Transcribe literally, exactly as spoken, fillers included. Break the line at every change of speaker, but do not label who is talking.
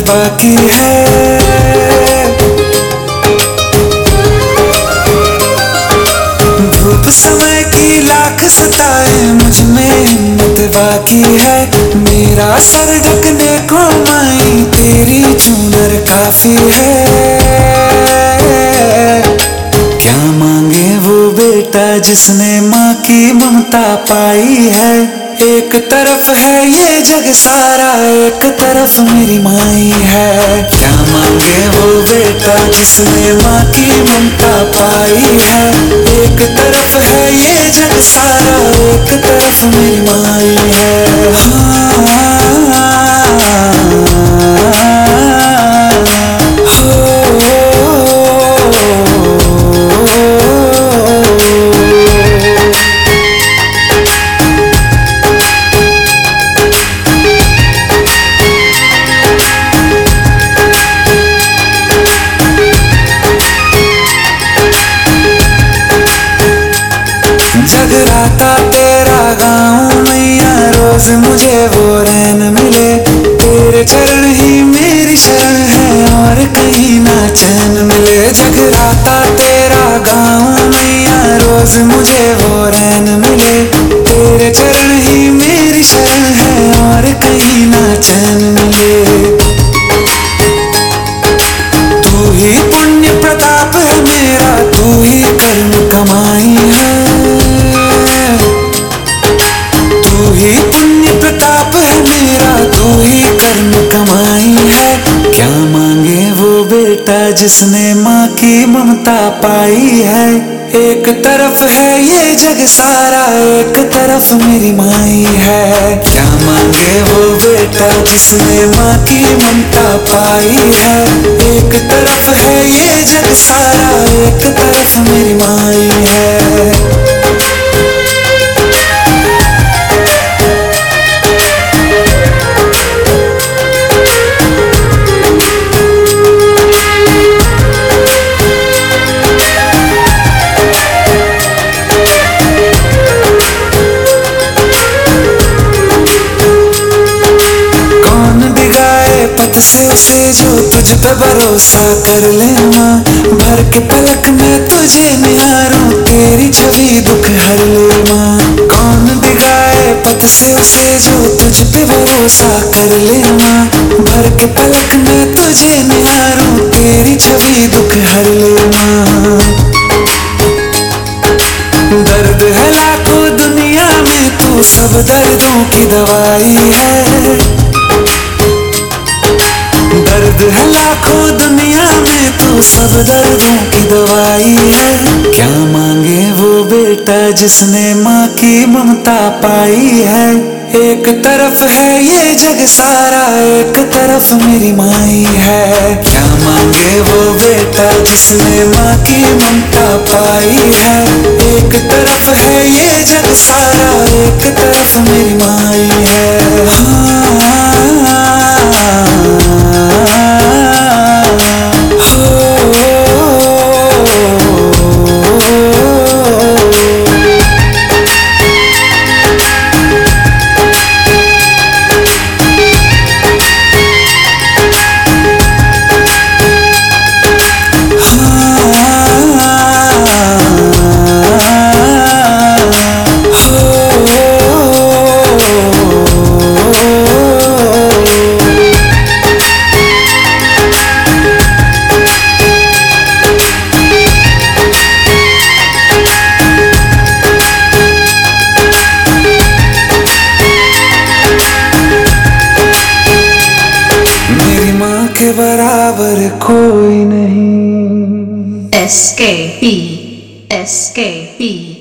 बाकी है। धूप समय की लाख सताए, मुझ में हिम्मत बाकी है। मेरा सर ढकने को माई तेरी चूनर काफी है। क्या मांगे वो बेटा जिसने माँ की ममता पाई है। एक तरफ है ये जग सारा, एक तरफ मेरी माई है। क्या मांगे वो बेटा जिसने माँ की ममता पाई है। एक तरफ है ये जग सारा, एक तरफ मेरी माई है। हाँ, जगराता तेरा गाऊं मैया, रोज मुझे वो रैन मिले। तेरे चरण ही मेरी शरण है, और कहीं ना चैन मिले। जगराता तेरा गाऊं मैया, रोज मुझे वो रैन मिले। तेरे चरण ही मेरी शरण है, और कहीं ना चैन मिले। तू ही पुण्य प्रताप है मेरा, तू ही कर्म कमाई है। तू ही पुण्य प्रताप है मेरा, तू ही कर्म कमाई है। क्या मांगे वो बेटा जिसने माँ की ममता पाई है। एक तरफ है ये जग सारा, एक तरफ मेरी माई है। क्या मांगे वो बेटा जिसने माँ की ममता पाई है। एक तरफ है ये जग सारा, एक तरफ मेरी माई है। पथ से उसे जो तुझ पे भरोसा कर ले माँ। भर के पलक में तुझे निहारूं, तेरी छवि दुख हर ले माँ। कौन दिखाए पथ से उसे जो तुझ पे भरोसा कर ले माँ। भर के पलक में तुझे निहारूं, तेरी छवि दुख हर ले माँ। दर्द है लाखों दुनिया में, तू सब दर्दों की दवाई है। दर्द है लाखों दुनिया में, तू सब दर्दों की दवाई है। क्या मांगे वो बेटा जिसने माँ की ममता पाई है। एक तरफ है ये जग सारा, एक तरफ मेरी माई है। क्या मांगे वो बेटा जिसने माँ की ममता पाई है। एक तरफ है ये जग सारा, एक तरफ मेरी माई है। हाँ, के बराबर कोई नहीं।
एस के पी एस के पी